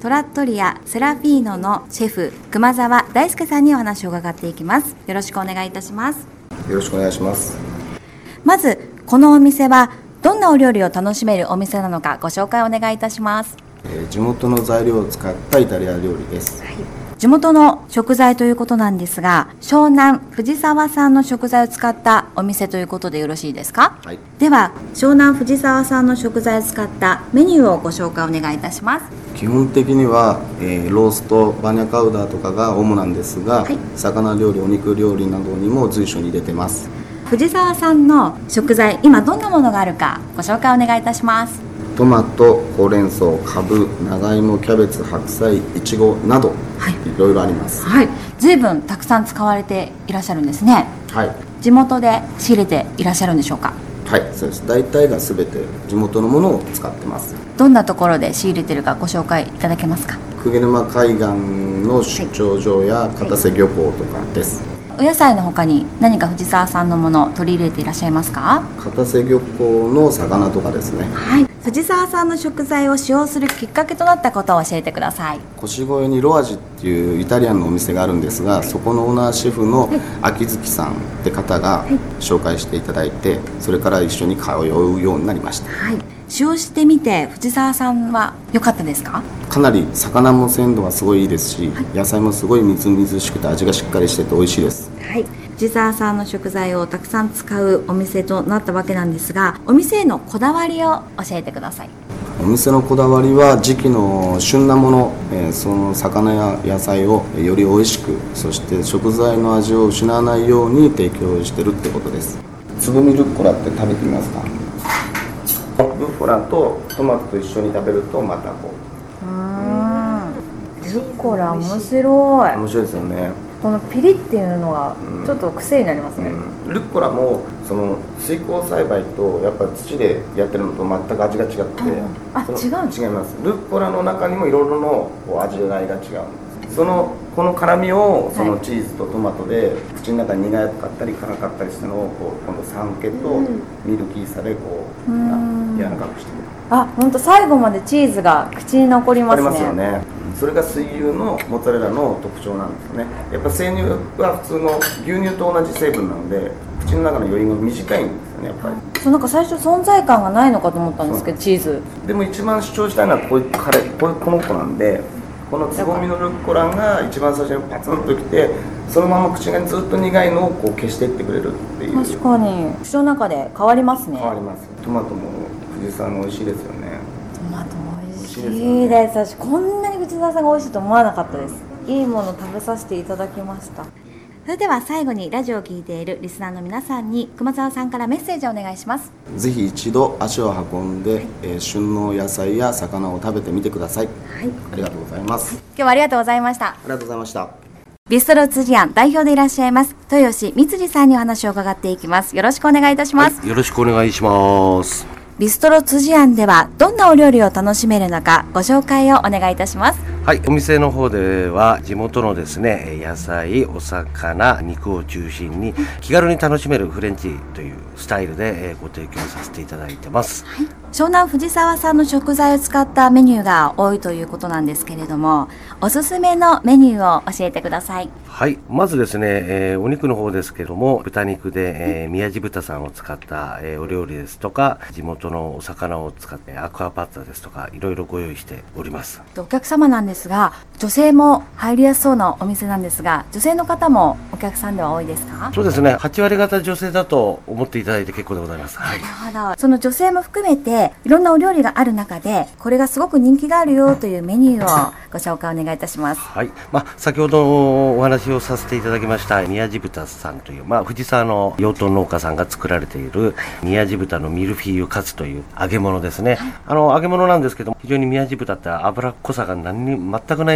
トラットリアセラフィーノのシェフ熊澤大輔さんにお話を伺っていきます。よろしくお願いいたします。 よろしくお願いします。 まずこのお店はどんなお料理を楽しめるお店なのかご紹介お願いいたします。 地元の材料を使ったイタリア料理です。 はい、地元の食材ということなんですが、湘南藤沢産の食材を使ったお店ということでよろしいですか？ はい、 では湘南藤沢産の食材を使ったメニューをご紹介お願いいたします。 基本的には、ローストバニャカウダーとかが主なんですが、はい、魚料理お肉料理などにも随所に入れてます。 藤沢産の食材、今どんなものがあるかご紹介お願いいたします。 トマト、ほうれん草、かぶ、長芋、キャベツ、白菜、いちごなど、はい、いろいろあります。 はい、随分たくさん使われていらっしゃるんですね。 はい、 地元で仕入れていらっしゃるんでしょうか？ はい、そうです。大体が全て地元のものを使ってます。 どんなところで仕入れてるかご紹介いただけますか？ 鵠沼海岸の出張場や片瀬漁港とかです。 お野菜の他に何か藤沢産のものを取り入れていらっしゃいますか？ 片瀬漁港の魚とかですね。 はい、藤沢産の食材を使用するきっかけとなったことを教えてください。 腰越にロアジっていうイタリアンのお店があるんですが、そこのオーナーシェフの秋月さんって方が紹介していただいて、それから一緒に通うようになりました。 はい、使用してみて藤沢さんは良かったですか？ かなり魚も鮮度がすごいいいですし、はい、野菜もすごいみずみずしくて味がしっかりしてて美味しいです。 はい、藤沢さんの食材をたくさん使うお店となったわけなんですが、お店へのこだわりを教えてください。 お店のこだわりは時期の旬なもの、その魚や野菜をより美味しく、そして食材の味を失わないように提供してるってことです。つぼみルッコラって食べてみますか？ルッコラとトマトと一緒に食べるとまたこう、 ルッコラ面白い。 面白いですよね。 このピリっていうのがちょっと癖になりますね。 ルッコラもその水耕栽培とやっぱ土でやってるのと全く味が違って、 違います。ルッコラの中にもいろいろの味わいが違うんです。この辛みをそのチーズとトマトで口の中に苦かったり辛かったりしたのを今度酸気とミルキーさで柔らかくしてくる。 本当最後までチーズが口に残りますね。 残りますよね。それが水牛のモッツァレラの特徴なんですよね。やっぱ生乳は普通の牛乳と同じ成分なので口の中の余韻が短いんですよね。やっぱりなんか最初存在感がないのかと思ったんですけど、チーズでも一番主張したいのはこの子なんで、このつぼみのルッコラが一番最初にパツンときて、そのまま口がずっと苦いのを消していってくれるっていう。 確かに口の中で変わりますね。 変わります。トマトも藤沢の美味しいですよね。 トマト美味しいです。私こんなに藤沢さんが美味しいと思わなかったです。いいもの食べさせていただきました。それでは最後にラジオを聞いているリスナーの皆さんに熊澤さんからメッセージをお願いします。 ぜひ一度足を運んで、旬の野菜や魚を食べてみてください。はい、ありがとうございます。 今日はありがとうございました。 ありがとうございました。 ビストロ辻庵代表でいらっしゃいます豊吉光次さんにお話を伺っていきます。よろしくお願いいたします。 はい、よろしくお願いします。 ビストロ辻庵ではどんなお料理を楽しめるのかご紹介をお願いいたします。 はい、お店の方では地元のですね、野菜、お魚、肉を中心に気軽に楽しめるフレンチというスタイルでご提供させていただいてます。 はい、湘南藤沢産の食材を使ったメニューが多いということなんですけれども、おすすめのメニューを教えてください。 はい、まずですね、お肉の方ですけども、豚肉で、宮地豚さんを使った、お料理ですとか、地元のお魚を使ってアクアパッツァですとかいろいろご用意しております。 お客様なんですが、女性も入りやすそうなお店なんですが、女性の方もお客さんでは多いですか？ そうですね、8割方女性だと思っていただいて結構でございます。はい、 なるほど。その女性も含めていろんなお料理がある中で、これがすごく人気があるよというメニューをご紹介お願いいたします。 はい、先ほどお話をさせていただきました宮地豚さんという、藤沢の養豚農家さんが作られている宮地豚のミルフィーユカツという揚げ物ですね。揚げ物なんですけども、非常に宮地豚って脂っこさが全くないぐらい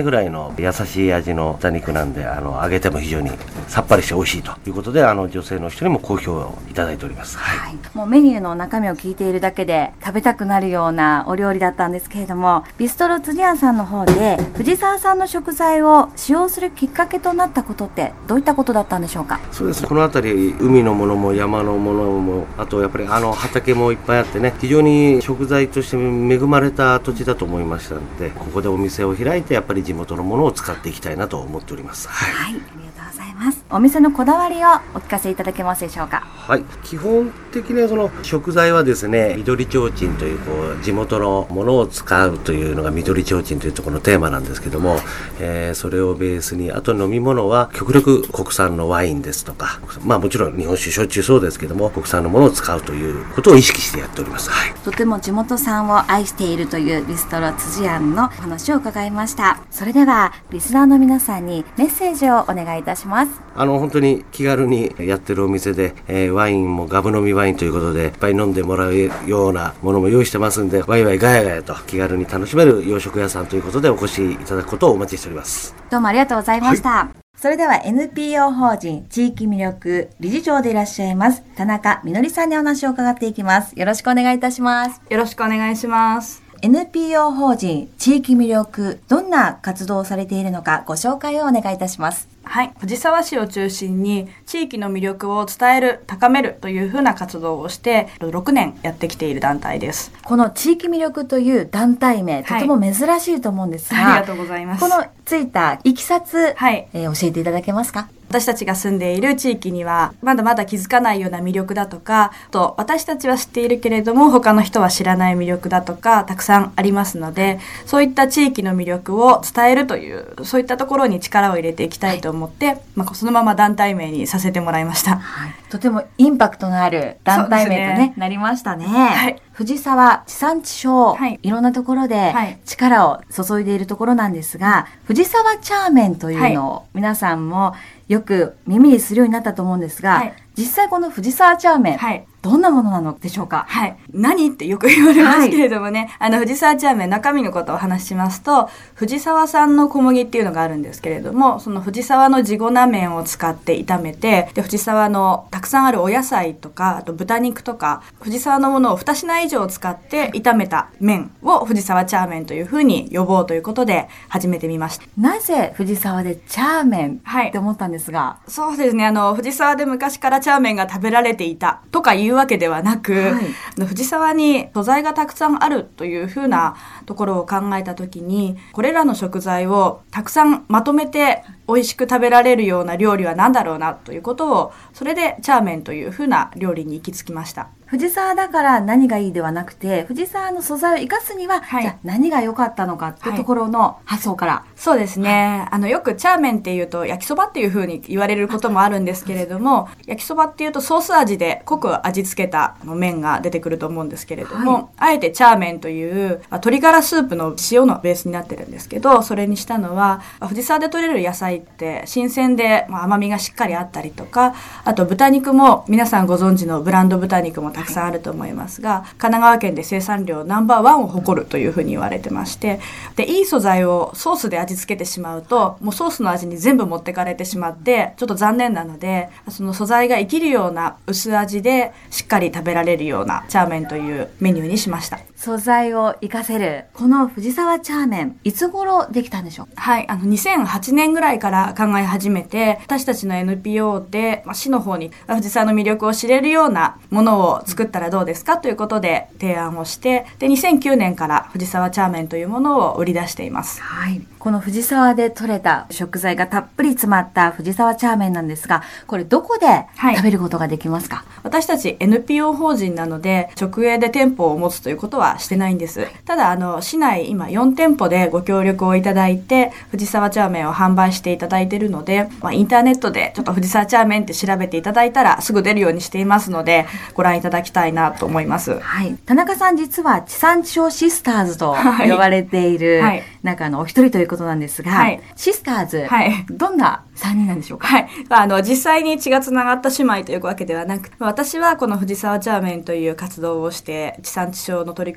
ぐらいの優しい味の豚肉なんで、揚げても非常にさっぱりして美味しいということで、女性の人にも好評をいただいております。はい。 もうメニューの中身を聞いているだけで食べたくなるようなお料理だったんですけれども、ビストロつじやんさんの方で藤沢産の食材を使用するきっかけとなったことってどういったことだったんでしょうか？ そうです。この辺り海のものも山のものも、あとやっぱり畑もいっぱいあってね、非常に食材として恵まれた土地だと思いましたので、ここでお店を開いてやっぱり地元のものを使っていきたいなと思っております。はい、 はい、ありがとうございます。お店のこだわりをお聞かせいただけますでしょうか？ はい、基本的にはその食材はですね、緑ちょうちんという地元のものを使うというのが緑ちょうちんというところのテーマなんですけども、それをベースに、あと飲み物は極力国産のワインですとか、もちろん日本酒、焼酎そうですけども、国産のものを使うということを意識してやっております。はい、 とても地元産を愛しているというビストロつじやんのお話を伺いました。それではリスナーの皆さんにメッセージをお願いいたします。 本当に気軽にやってるお店で、ワインもガブ飲みワインということでいっぱい飲んでもらうようなものも用意してますんで、ワイワイガヤガヤと気軽に楽しめる洋食屋さんということでお越しいただくことをお待ちしております。 どうもありがとうございました。はい、それでは NPO 法人地域魅力理事長でいらっしゃいます田中みのりさんにお話を伺っていきます。よろしくお願いいたします。 よろしくお願いします。 NPO 法人地域魅力、どんな活動をされているのかご紹介をお願いいたします。 はい、藤沢市を中心に地域の魅力を伝える、高めるというふうな活動をして6年やってきている団体です。 この地域魅力という団体名、とても珍しいと思うんですが、 ありがとうございます。 このついたいきさつ、教えていただけますか？ 私たちが住んでいる地域にはまだまだ気づかないような魅力だとか、と私たちは知っているけれども他の人は知らない魅力だとかたくさんありますので、そういった地域の魅力を伝えるという、そういったところに力を入れていきたいと思って、そのまま団体名にさせてもらいました。 はい、とてもインパクトのある団体名と、ね、なりましたね。はい、藤沢地産地消、いろんなところで力を注いでいるところなんですが、藤沢チャーメンというのを皆さんもよく耳にするようになったと思うんですが、実際この藤沢チャーメン、どんなものなのでしょうか？ はい。何ってよく言われますけれどもね、藤沢チャーメン中身のことをお話ししますと、藤沢産の小麦っていうのがあるんですけれども、その藤沢の地粉麺を使って炒めて、で藤沢のたくさんあるお野菜とか、あと豚肉とか、藤沢のものを2品以上使って炒めた麺を藤沢チャーメンというふうに呼ぼうということで始めてみました。 なぜ藤沢でチャーメンって思ったんですが？ そうですね。藤沢で昔からチャーメンが食べられていたとかいうわけではなく、藤沢に素材がたくさんあるというふうなところを考えたときに、これらの食材をたくさんまとめて美味しく食べられるような料理は何だろうなということを、それでチャーメンというふうな料理に行き着きました。 藤沢だから何がいいではなくて、藤沢の素材を生かすには、じゃあ何が良かったのかっていうところの発想から。 そうですね。よくチャーメンっていうと焼きそばっていう風に言われることもあるんですけれども、焼きそばっていうとソース味で濃く味付けた麺が出てくると思うんですけれども、あえてチャーメンという鶏ガラスープの塩のベースになってるんですけど、それにしたのは藤沢で採れる野菜って新鮮で甘みがしっかりあったりとか、あと豚肉も皆さんご存知のブランド豚肉もたくさんあると思いますが、神奈川県で生産量ナンバー1を誇るというふうに言われてまして、でいい素材をソースで味付けてしまうと、もうソースの味に全部持ってかれてしまってちょっと残念なので、その素材が生きるような薄味でしっかり食べられるようなチャーメンというメニューにしました。 素材を活かせるこの藤沢チャーメン、いつ頃できたんでしょう？ はい、2008年ぐらいから考え始めて、私たちの NPO で、市の方に藤沢の魅力を知れるようなものを作ったらどうですかということで提案をして、で2009年から藤沢チャーメンというものを売り出しています。 はい、この藤沢で採れた食材がたっぷり詰まった藤沢チャーメンなんですが、これどこで食べることができますか？ 私たち NPO 法人なので直営で店舗を持つということはしてないんです。ただ市内今4店舗でご協力をいただいて藤沢チャーメンを販売していただいているので、インターネットでちょっと藤沢チャーメンって調べていただいたらすぐ出るようにしていますので、ご覧いただきたいなと思います。 はい、田中さん実は地産地消シスターズと呼ばれている、中のお一人ということなんですが、シスターズ、どんな3人なんでしょうか？ 実際に血がつながった姉妹というわけではなく、私はこの藤沢チャーメンという活動をして地産地消の取り組み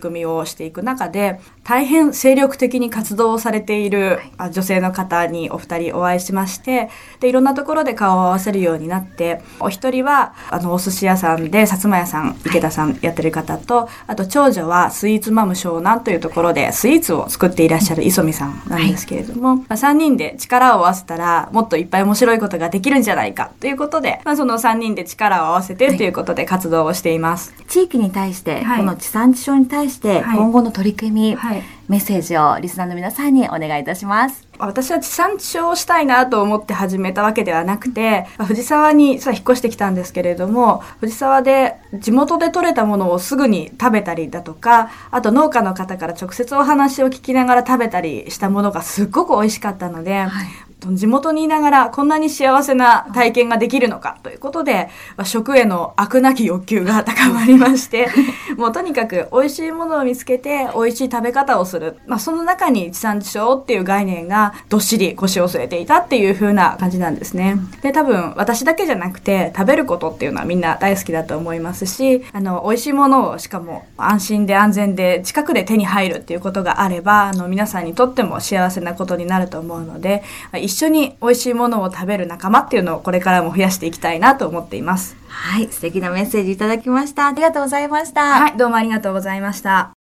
組みをしていく中で、大変精力的に活動をされている女性の方にお二人お会いしまして、でいろんなところで顔を合わせるようになって、お一人はお寿司屋さんで薩摩屋さん、池田さんやってる方と、あと長女はスイーツマム湘南というところでスイーツを作っていらっしゃる磯美さんなんですけれども、3人で力を合わせたらもっといっぱい面白いことができるんじゃないかということで、その3人で力を合わせてということで活動をしています。 地域に対して、 はい、 この地産地消に対して今後の取り組み、 はい、 メッセージをリスナーの皆さんにお願いいたします。 私は地産地消をしたいなと思って始めたわけではなくて、藤沢に引っ越してきたんですけれども、藤沢で地元で採れたものをすぐに食べたりだとか、あと農家の方から直接お話を聞きながら食べたりしたものがすっごく美味しかったので、はい、地元にいながらこんなに幸せな体験ができるのかということで、食への飽くなき欲求が高まりましてもうとにかく美味しいものを見つけて美味しい食べ方をする、その中に地産地消っていう概念がどっしり腰を据えていたっていう風な感じなんですね。で、多分私だけじゃなくて食べることっていうのはみんな大好きだと思いますし、美味しいものをしかも安心で安全で近くで手に入るっていうことがあれば、皆さんにとっても幸せなことになると思うので、一緒に美味しいものを食べる仲間っていうのをこれからも増やしていきたいなと思っています。 はい、素敵なメッセージいただきました。ありがとうございました。 はい、どうもありがとうございました。